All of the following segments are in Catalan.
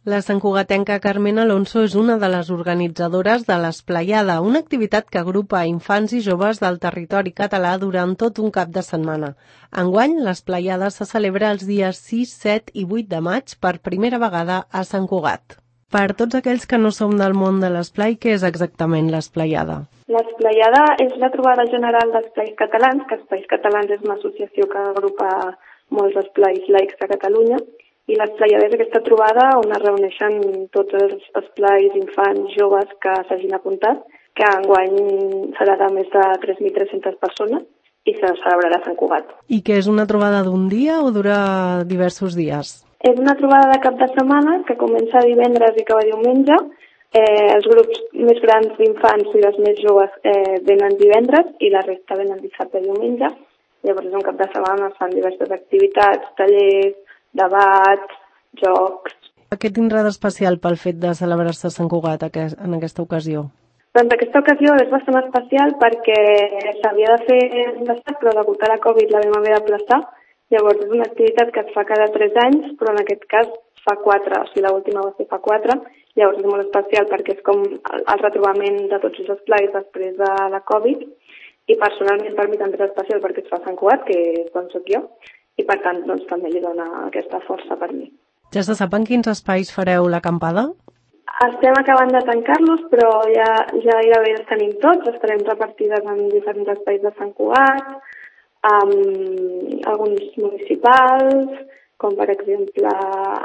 La santcugatenca Carmen Alonso és una de les organitzadores de l'Esplayada, una activitat que agrupa infants i joves del territori català durant tot un cap de setmana. Enguany, l'Esplayada se celebra els dies 6, 7 i 8 de maig per primera vegada a Sant Cugat. Per tots aquells que no som del món de l'esplai, què és exactament l'Esplayada? L'Esplayada és la trobada general d'esplais catalans, que Esplais Catalans és una associació que agrupa molts esplais laics de Catalunya, i l'Esplayada és aquesta trobada on es reuneixen tots els esplais, infants, joves que s'hagin apuntat, que enguany serà de més de 3.300 persones i se celebrarà a Sant Cugat. I que és una trobada d'un dia o dura diversos dies? És una trobada de cap de setmana que comença divendres i acaba diumenge. Els grups més grans d'infants i els més joves venen divendres i la resta venen dissabte i diumenge. Llavors és un cap de setmana, es fan diverses activitats, tallers, debats, jocs. Què tindrà d'especial pel fet de celebrar-se a Sant Cugat en aquesta ocasió? Doncs aquesta ocasió és bastant especial perquè s'havia de fer l'estat, però degut a la Covid la vam haver d'aplaçar. Llavors és una activitat que es fa cada 3 anys, però en aquest cas fa 4, o sigui l'última va ser fa 4. Llavors és molt especial perquè és com el retrobament de tots els esplais després de la Covid i personalment per mi també és especial perquè es fa a Sant Cugat, que és on soc jo, i per tant doncs, també li dona aquesta força per mi. Ja se sap en quins espais fareu l'acampada? Estem acabant de tancar-los, però ja gairebé els tenim tots. Estarem repartides en diferents espais de Sant Cugat, alguns municipals, com per exemple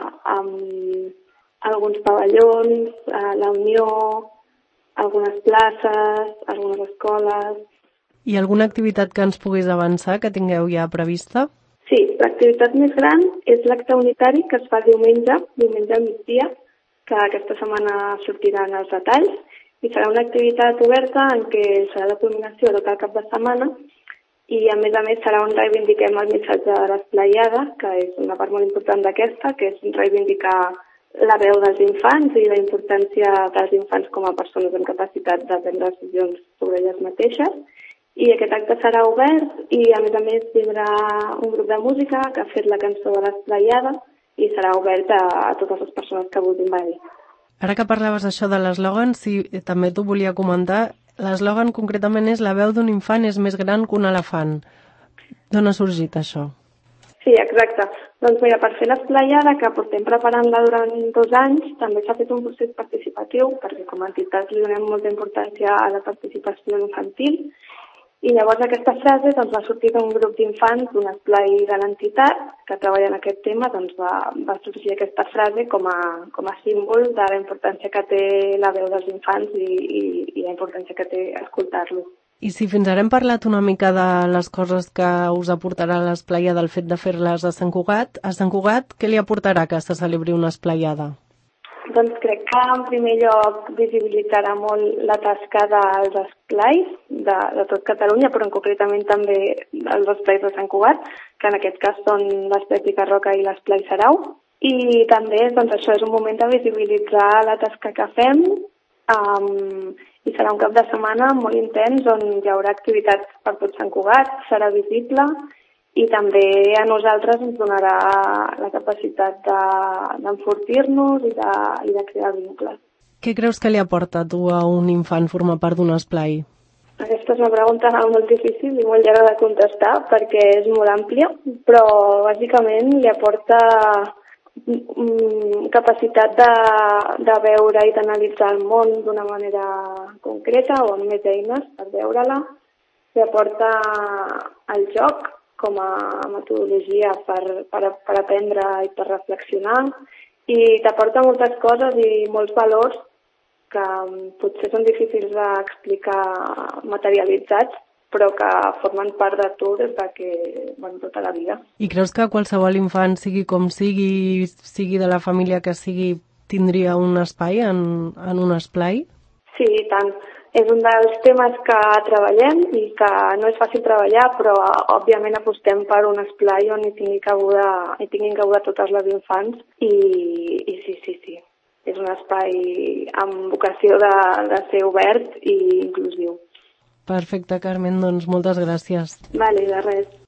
alguns pavellons, la Unió, algunes places, algunes escoles. I alguna activitat que ens puguis avançar que tingueu ja prevista? Sí, l'activitat més gran és l'acte unitari que es fa diumenge al migdia, que aquesta setmana sortiran els detalls, i serà una activitat oberta en què serà la culminació tot el cap de setmana i a més serà on reivindiquem el missatge de l'Esplayada, que és una part molt important d'aquesta, que és reivindicar la veu dels infants i la importància dels infants com a persones amb capacitat de prendre decisions sobre elles mateixes. I aquest acte serà obert i a més tindrà un grup de música que ha fet la cançó de l'Esplayada i serà obert a totes les persones que vulguin venir. Ara que parlaves això de l'eslògan, sí, també t'ho volia comentar. L'eslògan concretament és "La veu d'un infant és més gran que un elefant". D'on ha sorgit això? Sí, exacte. Doncs mira, per fer l'Esplayada, que portem preparant-la durant 2 anys, també s'ha fet un procés participatiu, perquè com a entitat li donem molta importància a la participació infantil. I llavors aquesta frase va sortir d'un grup d'infants d'un esplai de l'entitat que treballa en aquest tema, doncs va sorgir aquesta frase com a símbol de la importància que té la veu dels infants i la importància que té escoltar-los. I si fins ara hem parlat una mica de les coses que us aportarà l'Esplayada del fet de fer-les a Sant Cugat, què li aportarà que se celebri una Esplayada? Doncs crec que en primer lloc visibilitzarà molt la tasca dels esplais de tot Catalunya, però concretament també els esplais de Sant Cugat, que en aquest cas són l'esplai Picarroca i l'esplai Sarau. I també doncs, això és un moment de visibilitzar la tasca que fem i serà un cap de setmana molt intens on hi haurà activitats per tot Sant Cugat, serà visible i també a nosaltres ens donarà la capacitat d'enfortir-nos i de crear vincles. Què creus que li aporta a tu a un infant formar part d'un esplai? Aquesta és una pregunta molt difícil i molt llarga de contestar perquè és molt àmplia, però bàsicament li aporta capacitat de veure i d'analitzar el món d'una manera concreta o amb més eines per veure-la. Li aporta el joc com a metodologia per aprendre i per reflexionar i t'aporta moltes coses i molts valors que potser són difícils d'explicar materialitzats però que formen part de tu des que tota la vida. I creus que qualsevol infant, sigui com sigui de la família que sigui, tindria un espai en un esplai? Sí, i tant. És un dels temes que treballem i que no és fàcil treballar, però òbviament apostem per un esplai on hi tinguin cabuda totes les infants i sí. És un espai amb vocació de ser obert i inclusiu. Perfecte, Carmen, doncs moltes gràcies. Vale, de res.